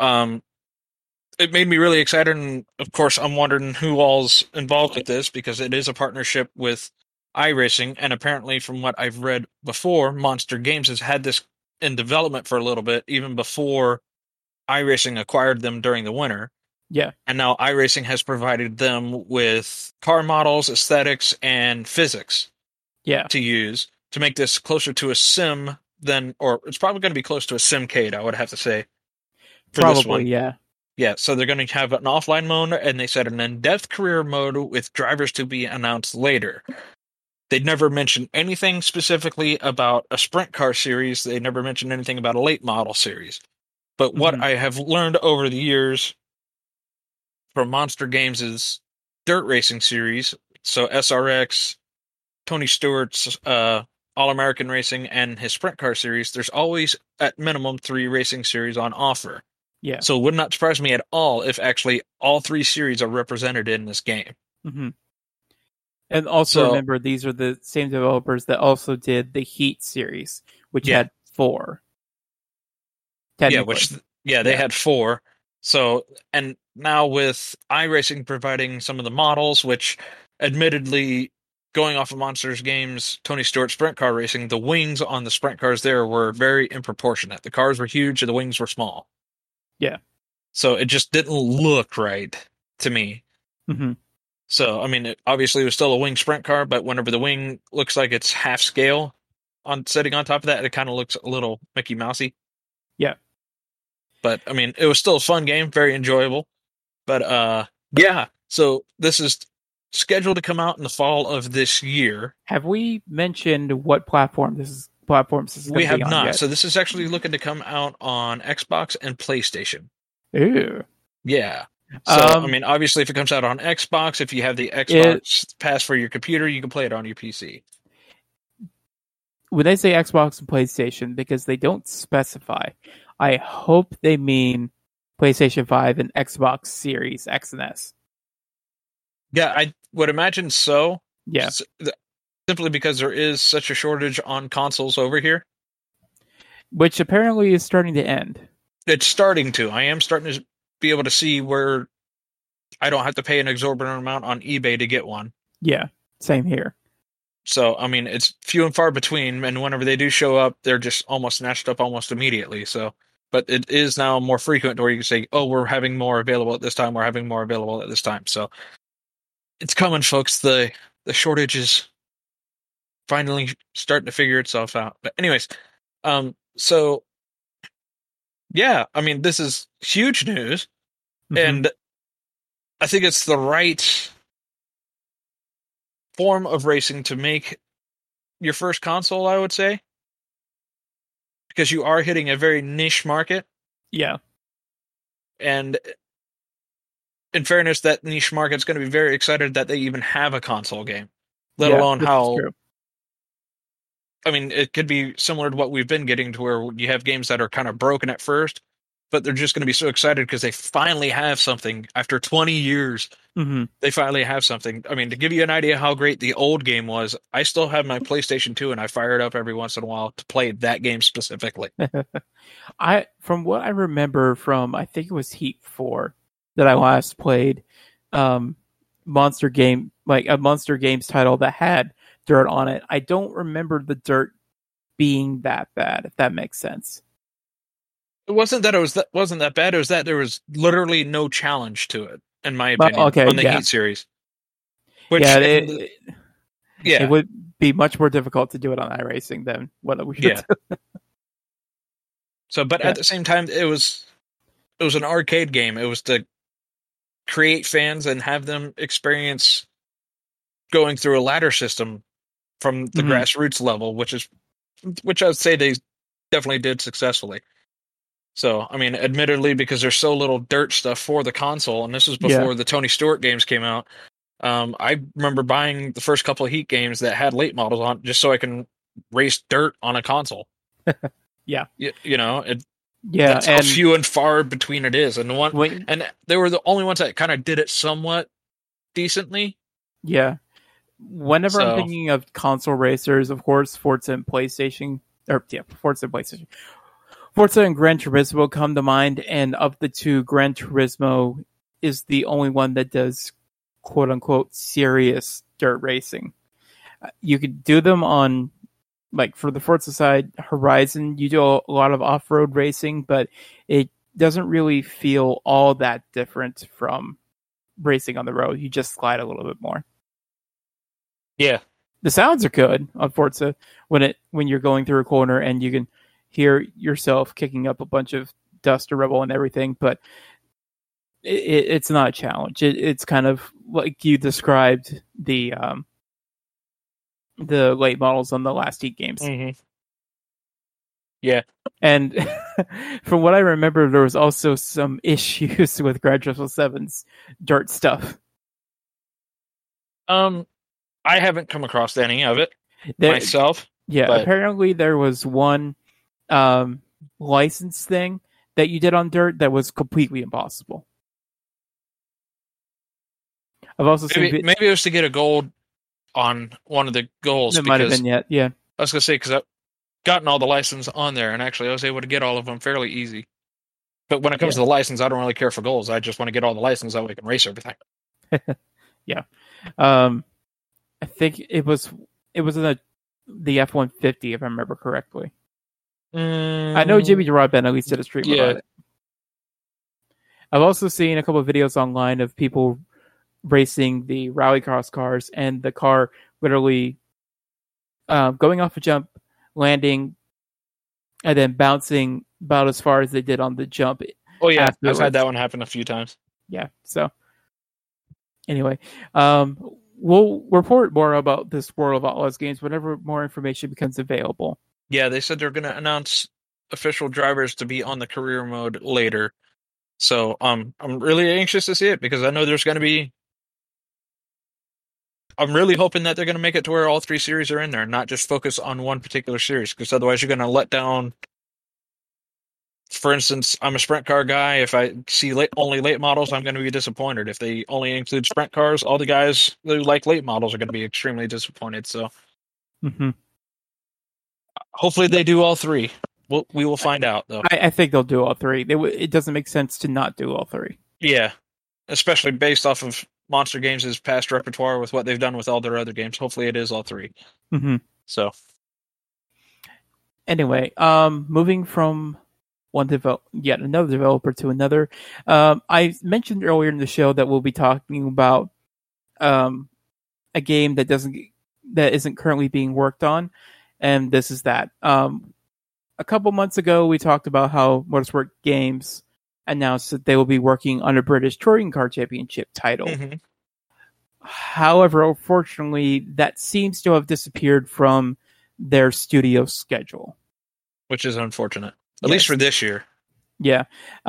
it made me really excited, and of course, I'm wondering who all's involved with this, because it is a partnership with iRacing, and apparently, from what I've read before, Monster Games has had this in development for a little bit, even before iRacing acquired them during the winter. Yeah. And now iRacing has provided them with car models, aesthetics, and physics to use to make this closer to a sim or it's probably going to be close to a Simcade, I would have to say. Probably, yeah. Yeah, so they're going to have an offline mode, and they said an in-depth career mode with drivers to be announced later. They never mentioned anything specifically about a sprint car series. They never mentioned anything about a late model series. But what I have learned over the years from Monster Games' dirt racing series, so SRX, Tony Stewart's All-American Racing, and his sprint car series, there's always, at minimum, 3 racing series on offer. Yeah. So it would not surprise me at all if actually all 3 series are represented in this game. Mm-hmm. And also remember, these are the same developers that also did the Heat series, which had 4. Yeah, they had 4. So, and now with iRacing providing some of the models, which admittedly, going off of Monsters Games, Tony Stewart Sprint Car Racing, the wings on the sprint cars there were very disproportionate. The cars were huge and the wings were small. Yeah. So it just didn't look right to me. Mm-hmm. So, I mean, obviously it was still a wing sprint car, but whenever the wing looks like it's half scale sitting on top of that, it kind of looks a little Mickey Mousey. Yeah. But, I mean, it was still a fun game, very enjoyable. But, so this is scheduled to come out in the fall of this year. Have we mentioned what platforms this is going to be on? We have not. Yet? So this is actually looking to come out on Xbox and PlayStation. Ooh. Yeah. So, I mean, obviously, if it comes out on Xbox, if you have the Xbox Pass for your computer, you can play it on your PC. When they say Xbox and PlayStation, because they don't specify, I hope they mean PlayStation 5 and Xbox Series X and S. Yeah, I would imagine so. Yeah. Simply because there is such a shortage on consoles over here. Which apparently is starting to end. It's starting to. I am starting to be able to see where I don't have to pay an exorbitant amount on eBay to get one. Yeah, same here. So, I mean, it's few and far between, and whenever they do show up, they're just almost snatched up almost immediately. So, but it is now more frequent where you can say, oh, we're having more available at this time, we're having more available at this time. So, it's coming, folks. The shortage is finally starting to figure itself out. But anyways, so yeah, I mean, this is huge news, and I think it's the right form of racing to make your first console, I would say, because you are hitting a very niche market. Yeah. And in fairness, that niche market's going to be very excited that they even have a console game, let alone how... I mean, it could be similar to what we've been getting, to where you have games that are kind of broken at first, but they're just going to be so excited because they finally have something after 20 years. Mm-hmm. They finally have something. I mean, to give you an idea how great the old game was, I still have my PlayStation 2 and I fire it up every once in a while to play that game specifically. From what I remember from, I think it was Heat 4 that I last played, Monster Games title that had dirt on it. I don't remember the dirt being that bad, if that makes sense. It wasn't that it wasn't that bad. It was that there was literally no challenge to it. in my opinion, on the Heat series. Which, it would be much more difficult to do it on iRacing than what we should do. So, but at the same time, it was an arcade game. It was to create fans and have them experience going through a ladder system from the grassroots level, which I'd say they definitely did successfully. So, I mean, admittedly, because there's so little dirt stuff for the console, and this was before the Tony Stewart games came out, I remember buying the first couple of Heat games that had late models on just so I can race dirt on a console. Yeah. You know, that's how few and far between it is. And and they were the only ones that kind of did it somewhat decently. Yeah. Whenever I'm thinking of console racers, of course, Forza and PlayStation. Forza and Gran Turismo come to mind, and of the two, Gran Turismo is the only one that does quote-unquote serious dirt racing. You could do them on, like, for the Forza side, Horizon, you do a lot of off-road racing, but it doesn't really feel all that different from racing on the road. You just slide a little bit more. Yeah. The sounds are good on Forza when you're going through a corner and you can hear yourself kicking up a bunch of dust or rubble and everything, but it's not a challenge. It's kind of like you described the late models on the last Heat games. Mm-hmm. Yeah. And from what I remember, there was also some issues with Gran Turismo 7's dirt stuff. I haven't come across any of it myself. Yeah, but apparently there was one license thing that you did on dirt that was completely impossible. I've also maybe it was to get a gold on one of the goals. It might have been, yeah. I was going to say, because I've gotten all the license on there, and actually I was able to get all of them fairly easy. But when it comes to the license, I don't really care for goals. I just want to get all the license, that way I can race everything. Yeah. I think it was in the F-150, if I remember correctly. I know Jimmy Gerard Ben at least did a stream about it. I've also seen a couple of videos online of people racing the rallycross cars, and the car literally going off a jump, landing, and then bouncing about as far as they did on the jump. Oh yeah, afterwards. I've had that one happen a few times. Yeah, so anyway, we'll report more about this World of Outlaws games whenever more information becomes available. Yeah, they said they're going to announce official drivers to be on the career mode later. So I'm really anxious to see it, because I know there's going to be... I'm really hoping that they're going to make it to where all three series are in there and not just focus on one particular series, because otherwise you're going to let down... For instance, I'm a sprint car guy. If I see only late models, I'm going to be disappointed. If they only include sprint cars, all the guys who like late models are going to be extremely disappointed. So, hopefully they do all three. We will find out, though. I think they'll do all three. It doesn't make sense to not do all three. Yeah, especially based off of Monster Games' past repertoire with what they've done with all their other games. Hopefully it is all three. So, anyway, moving from yet another developer to another. I mentioned earlier in the show that we'll be talking about a game that isn't currently being worked on, and this is that. A couple months ago, we talked about how Motorsport Games announced that they will be working on a British Touring Car Championship title. However, unfortunately, that seems to have disappeared from their studio schedule, which is unfortunate. At least for this year. Yeah.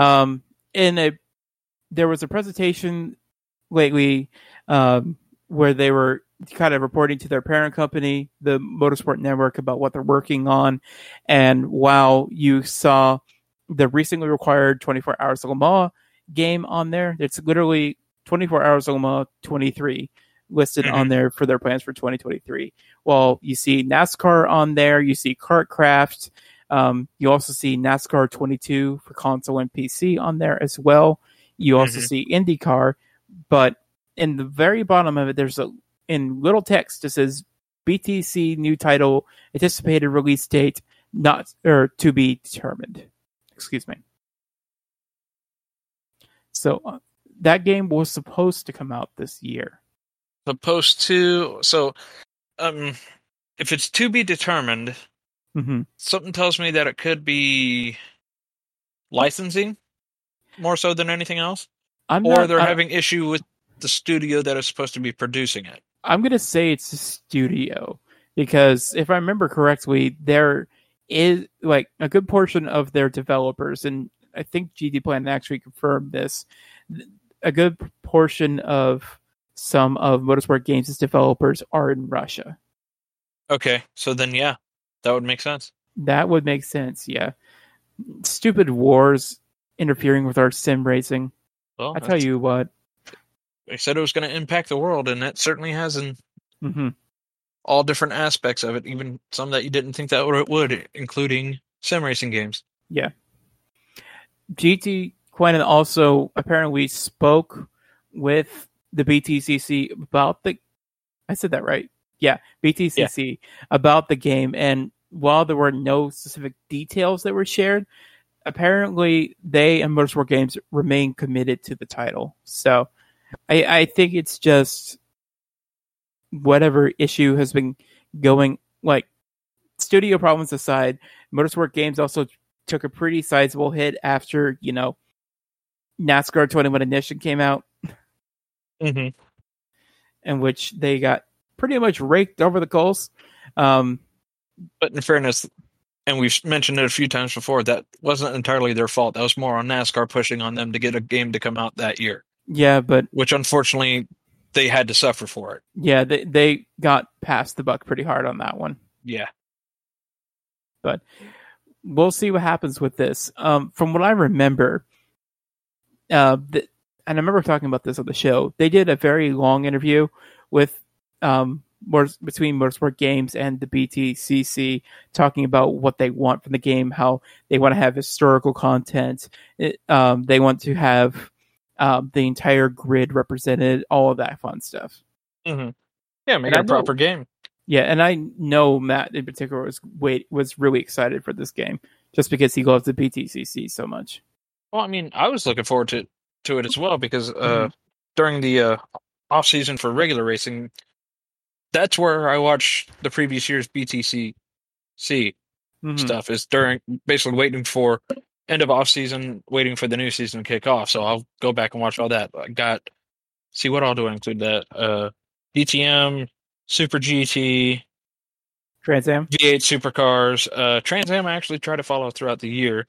There was a presentation lately where they were kind of reporting to their parent company, the Motorsport Network, about what they're working on. And while you saw the recently required 24 Hours of Le Mans game on there, it's literally 24 Hours of Le Mans 23 listed on there for their plans for 2023. Well, you see NASCAR on there, you see KartCraft. You also see NASCAR 22 for console and PC on there as well. You also see IndyCar, but in the very bottom of it, in little text, it says BTC new title, anticipated release date, to be determined. Excuse me. So that game was supposed to come out this year. Supposed to. So, if it's to be determined, something tells me that it could be licensing more so than anything else, or they're having issue with the studio that is supposed to be producing it. I'm going to say it's a studio because if I remember correctly, there is like a good portion of their developers, and I think GD Plan actually confirmed this, a good portion of some of Motorsport Games' developers are in Russia. Okay, so then yeah, that would make sense. That would make sense, yeah. Stupid wars interfering with our sim racing. Well, I tell you what. They said it was going to impact the world, and it certainly has in all different aspects of it, even some that you didn't think that it would, including sim racing games. Yeah. GT Quinn also apparently spoke with the BTCC about the... I said that right. Yeah, BTCC about the game, and while there were no specific details that were shared, apparently they and Motorsport Games remain committed to the title. So I think it's just whatever issue has been going, like studio problems aside, Motorsport Games also took a pretty sizable hit after, NASCAR 21 Edition came out, in which they got pretty much raked over the coals. But in fairness, and we've mentioned it a few times before, that wasn't entirely their fault. That was more on NASCAR pushing on them to get a game to come out that year. Yeah, but... which unfortunately, they had to suffer for it. Yeah, they got past the buck pretty hard on that one. Yeah. But we'll see what happens with this. From what I remember, and I remember talking about this on the show, they did a very long interview with between Motorsport Games and the BTCC, talking about what they want from the game, how they want to have historical content, they want to have the entire grid represented, all of that fun stuff. Yeah, make it a proper game. Yeah, and I know Matt in particular was really excited for this game just because he loves the BTCC so much. Well, I mean, I was looking forward to it as well because during the off season for regular racing, that's where I watched the previous year's BTCC stuff. Is during basically waiting for end of off season, waiting for the new season to kick off. So I'll go back and watch all that. See what all do I include that? DTM, Super GT, Trans Am, V8 Supercars, Trans Am. I actually try to follow throughout the year,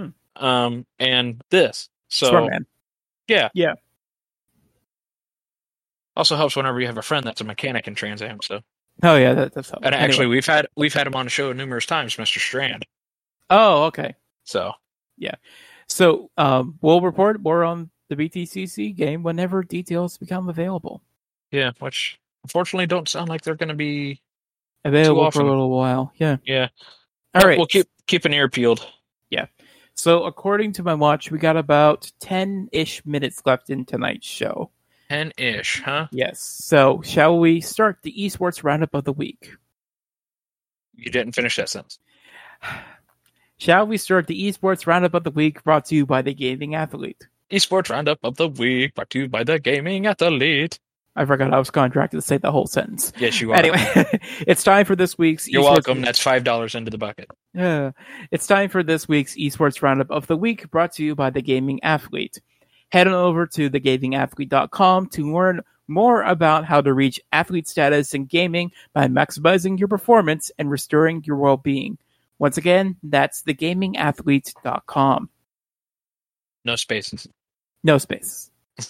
and this. So Smart-Man. Yeah. Also helps whenever you have a friend that's a mechanic in Trans Am. So. Oh yeah, that's helpful. And actually, we've had him on the show numerous times, Mr. Strand. Oh, okay. So. Yeah. So we'll report more on the BTCC game whenever details become available. Yeah, which unfortunately don't sound like they're going to be available for a little while. Yeah. Yeah. All right. We'll keep an ear peeled. Yeah. So according to my watch, we got about 10-ish minutes left in tonight's show. 10-ish, huh? Yes. So shall we start the esports roundup of the week? You didn't finish that sentence. Shall we start the esports roundup of the week, brought to you by the Gaming Athlete? Esports roundup of the week, brought to you by the Gaming Athlete. I forgot I was contracted to say the whole sentence. Yes, you are. Anyway, it's time for this week's You're welcome. That's $5 into the bucket. It's time for this week's esports roundup of the week, brought to you by the Gaming Athlete. Head on over to thegamingathlete.com to learn more about how to reach athlete status in gaming by maximizing your performance and restoring your well-being. Once again, that's thegamingathlete.com. No spaces. No spaces.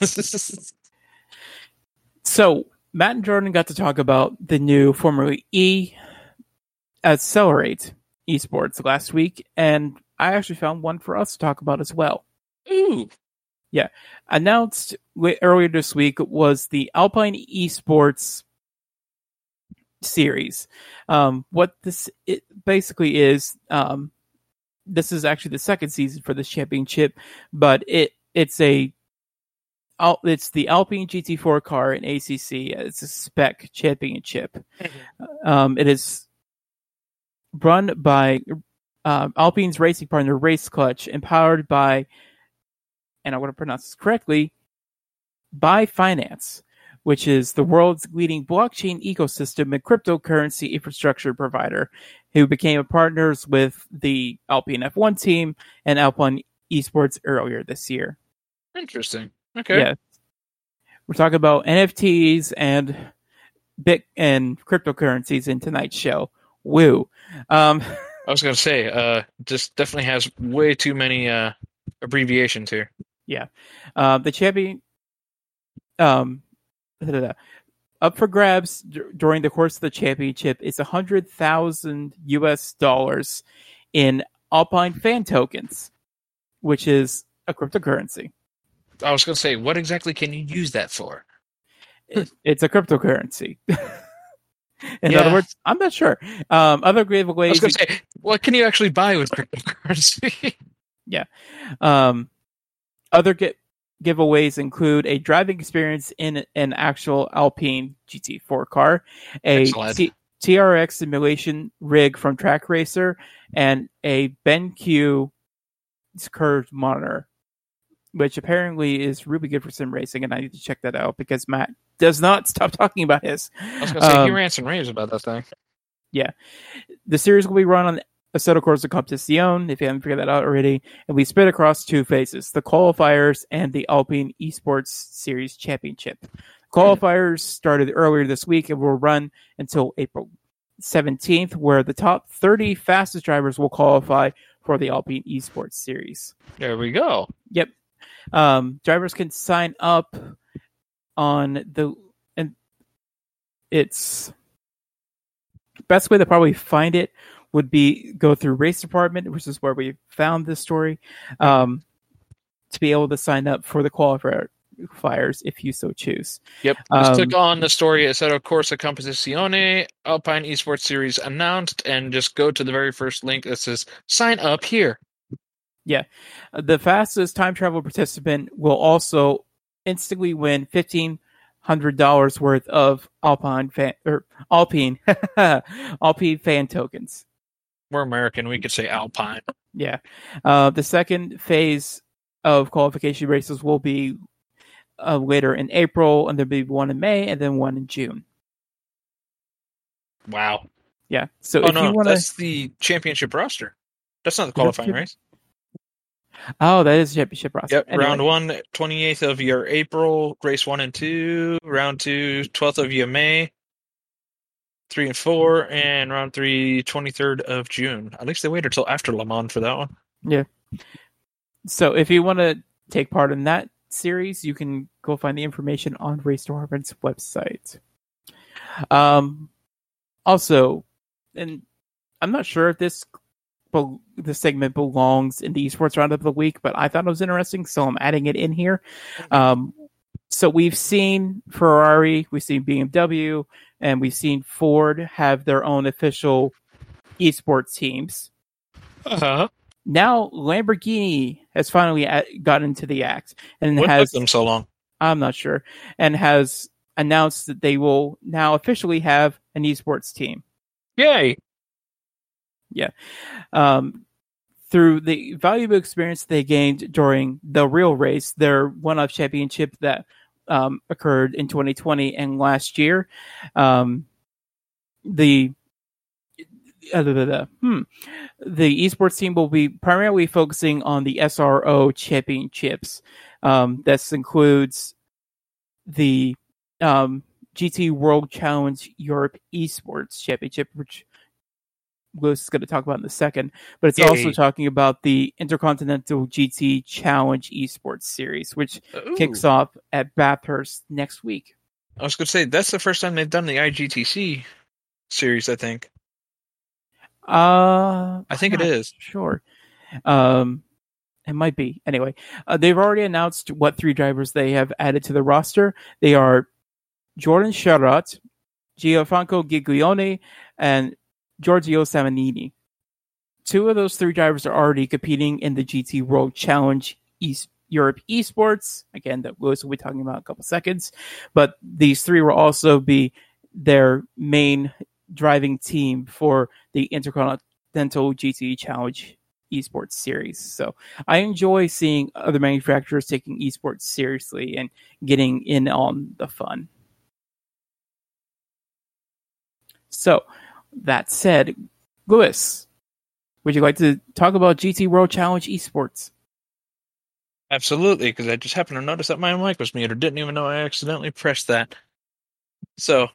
So, Matt and Jordan got to talk about the new Formula E Accelerate esports last week, and I actually found one for us to talk about as well. Ooh. Yeah. Announced earlier this week was the Alpine Esports series. What this basically is, this is actually the second season for this championship, but it's the Alpine GT4 car in ACC. It's a spec championship. It is run by Alpine's racing partner Race Clutch, empowered by, and I want to pronounce this correctly, Binance, which is the world's leading blockchain ecosystem and cryptocurrency infrastructure provider, who became partners with the Alpine F1 team and Alpine Esports earlier this year. Interesting. Okay. Yeah. We're talking about NFTs and cryptocurrencies in tonight's show. Woo. I was going to say, this definitely has way too many abbreviations here. Yeah. The champion... up for grabs during the course of the championship is $100,000 in Alpine fan tokens, which is a cryptocurrency. I was going to say, what exactly can you use that for? It's a cryptocurrency. In other words, I'm not sure. Other giveaways. I was going to say, what can you actually buy with cryptocurrency? Yeah. Other giveaways include a driving experience in an actual Alpine GT4 car, a TRX simulation rig from Track Racer, and a BenQ curved monitor, which apparently is really good for sim racing, and I need to check that out because Matt does not stop talking about his. I was going to say, he rants and raves about that thing. Yeah. The series will be run on Assetto Corsa Competizione, if you haven't figured that out already, and we split across two phases, the qualifiers and the Alpine Esports Series Championship. Qualifiers started earlier this week and will run until April 17th, where the top 30 fastest drivers will qualify for the Alpine Esports Series. There we go. Yep. Drivers can sign up on and it's best way to probably find it would be go through Race Department, which is where we found this story, to be able to sign up for the qualifiers if you so choose. Yep. Just click on the story Assetto Corsa Competizione Alpine Esports Series announced, and just go to the very first link that says sign up here. Yeah. The fastest time travel participant will also instantly win $1,500 worth of Alpine fan tokens. We're American. We could say Alpine. Yeah. The second phase of qualification races will be later in April, and there'll be one in May and then one in June. Wow. Yeah. So if you want that's the championship roster. That's not the qualifying race. Oh, that is the championship roster. Yep. Anyway. Round 1, 28th of your April. Race 1 and 2. Round 2, 12th of your May. 3 and 4. And round 3, 23rd of June. At least they waited until after Le Mans for that one. Yeah. So if you want to take part in that series, you can go find the information on Race Department's website. Also, and I'm not sure if this segment belongs in the esports roundup of the week, but I thought it was interesting, so I'm adding it in here. So we've seen Ferrari, we've seen BMW, and we've seen Ford have their own official esports teams. Uh-huh. Now Lamborghini has finally gotten into the act, and what took them so long? I'm not sure, and has announced that they will now officially have an esports team. Yay! Yeah. Through the valuable experience they gained during the real race, their one-off championship that occurred in 2020 and last year, the esports team will be primarily focusing on the SRO championships. This includes the GT World Challenge Europe Esports Championship, which Lewis is going to talk about in a second, but it's also talking about the Intercontinental GT Challenge Esports Series, which kicks off at Bathurst next week. I was going to say, that's the first time they've done the IGTC series, I think. I think it is. Sure. It might be. Anyway, they've already announced what 3 drivers they have added to the roster. They are Jordan Charrat, Gianfranco Giglione, and Giorgio Samanini. 2 of those 3 drivers are already competing in the GT World Challenge Europe Esports. Again, that Lewis will be talking about in a couple seconds. But these 3 will also be their main driving team for the Intercontinental GT Challenge esports series. So I enjoy seeing other manufacturers taking esports seriously and getting in on the fun. So that said, Lewis, would you like to talk about GT World Challenge esports? Absolutely, because I just happened to notice that my mic was muted. Didn't even know I accidentally pressed that. So,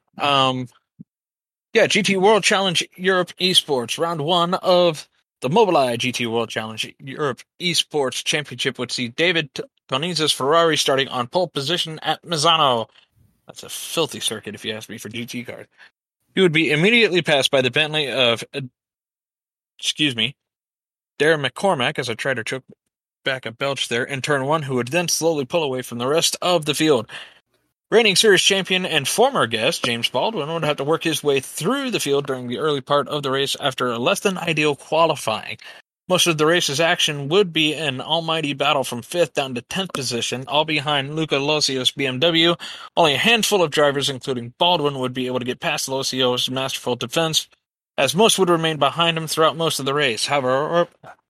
GT World Challenge Europe Esports, round 1 of the Mobileye GT World Challenge Europe Esports Championship would see David Tonizza's Ferrari starting on pole position at Misano. That's a filthy circuit if you ask me for GT cars. He would be immediately passed by the Bentley of, Darren McCormack, as I tried to choke back a belch there, in turn 1, who would then slowly pull away from the rest of the field. Reigning series champion and former guest, James Baldwin, would have to work his way through the field during the early part of the race after a less-than-ideal qualifying. Most of the race's action would be an almighty battle from 5th down to 10th position, all behind Luca Losio's BMW. Only a handful of drivers, including Baldwin, would be able to get past Losio's masterful defense, as most would remain behind him throughout most of the race. However,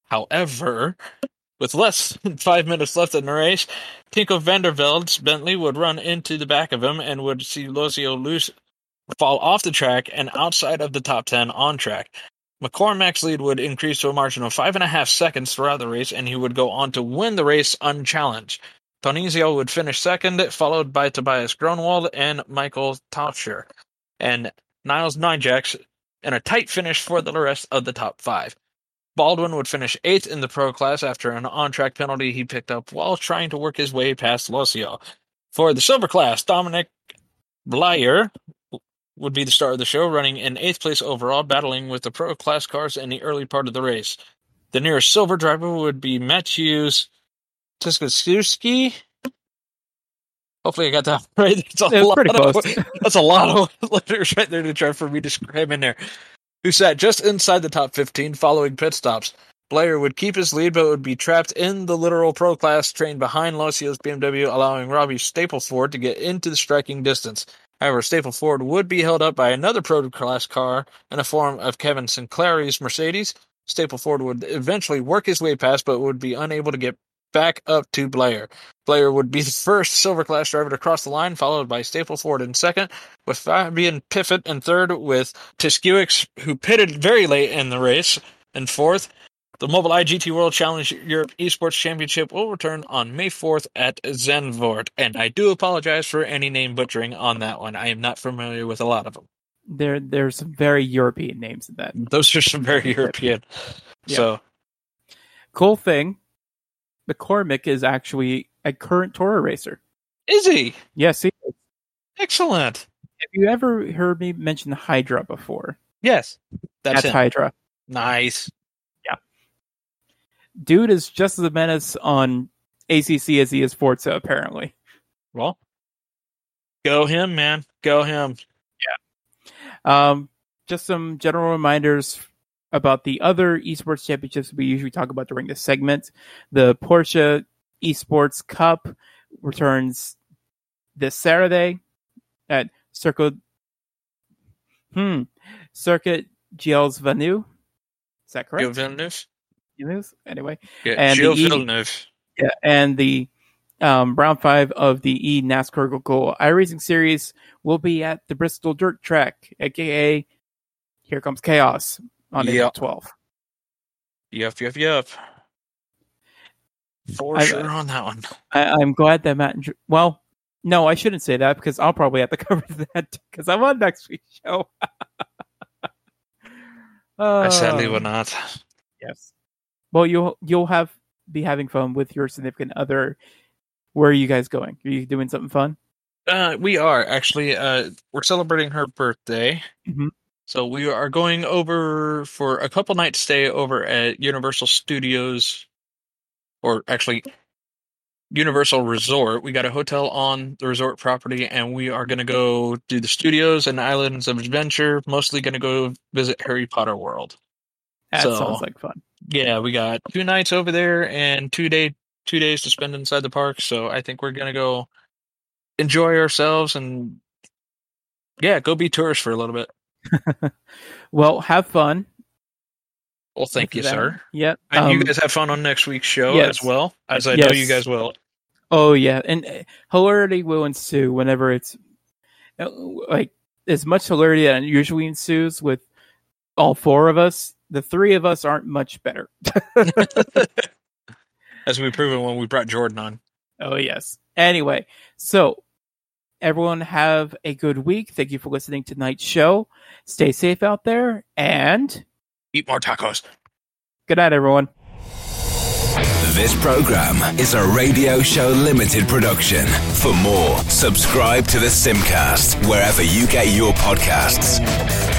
with less than 5 minutes left in the race, Tinko van der Velde's Bentley would run into the back of him and would see Losio fall off the track and outside of the top 10 on track. McCormack's lead would increase to a margin of 5.5 seconds throughout the race, and he would go on to win the race unchallenged. Tonizio would finish second, followed by Tobias Gronwald and Michael Tauscher, and Niles Nijaks in a tight finish for the rest of the top 5. Baldwin would finish 8th in the pro class after an on-track penalty he picked up while trying to work his way past Losio. For the silver class, Dominic Blyer would be the star of the show, running in 8th place overall, battling with the pro class cars in the early part of the race. The nearest silver driver would be Mateusz Tyszkowski. Hopefully I got that right. That's a lot of letters right there to try for me to cram in there. Who sat just inside the top 15 following pit stops. Blair would keep his lead, but would be trapped in the literal pro class train behind Losio's BMW, allowing Robbie Stapleford to get into the striking distance. However, Stapleford would be held up by another pro class car in the form of Kevin Sinclair's Mercedes. Stapleford would eventually work his way past, but would be unable to get back up to Blair. Blair would be the first silver class driver to cross the line, followed by Stapleford in second, with Fabian Piffet in third, with Tyszkiewicz, who pitted very late in the race, in fourth. The Mobileye GT World Challenge Europe Esports Championship will return on May 4th at Zandvoort, and I do apologize for any name butchering on that one. I am not familiar with a lot of them. There's some very European names in that. Those are some very European. Yeah. So, cool thing, McCormick is actually a current Toro racer. Is he? Yes, he is. Excellent. Have you ever heard me mention Hydra before? Yes. That's Hydra. Nice. Yeah. Dude is just as a menace on ACC as he is Forza, apparently. Well, go him, man. Go him. Yeah. Just some general reminders about the other esports championships we usually talk about during this segment. The Porsche Esports Cup returns this Saturday at Circuit Gilles Villeneuve. Is that correct? Villeneuve? Anyway. Yeah, and Gilles Villeneuve. Yeah, and the round 5 of the NASCAR Go iRacing Series will be at the Bristol Dirt Track, aka Here Comes Chaos, on April 12th. Yep. For sure on that one. I'm glad that Matt... Well, no, I shouldn't say that, because I'll probably have to cover that, because I'm on next week's show. I sadly will not. Yes. Well, you'll be having fun with your significant other. Where are you guys going? Are you doing something fun? We are, actually. We're celebrating her birthday. Mm-hmm. So we are going over for a couple nights stay over at Universal Studios, or actually Universal Resort. We got a hotel on the resort property, and we are going to go do the studios and Islands of Adventure. Mostly going to go visit Harry Potter World. That sounds like fun. Yeah, we got 2 nights over there and 2 days to spend inside the park. So I think we're going to go enjoy ourselves and go be tourists for a little bit. Well, have fun. Well, thank you, sir. Yeah. And you guys have fun on next week's show as well, as I know you guys will. Oh, yeah. And hilarity will ensue whenever it's like as much hilarity that usually ensues with all four of us. The three of us aren't much better. As we proven when we brought Jordan on. Oh, yes. Anyway, so everyone have a good week. Thank you for listening to tonight's show. Stay safe out there and eat more tacos. Good night, everyone. This program is a Radio Show Limited production. For more, subscribe to the Simcast wherever you get your podcasts.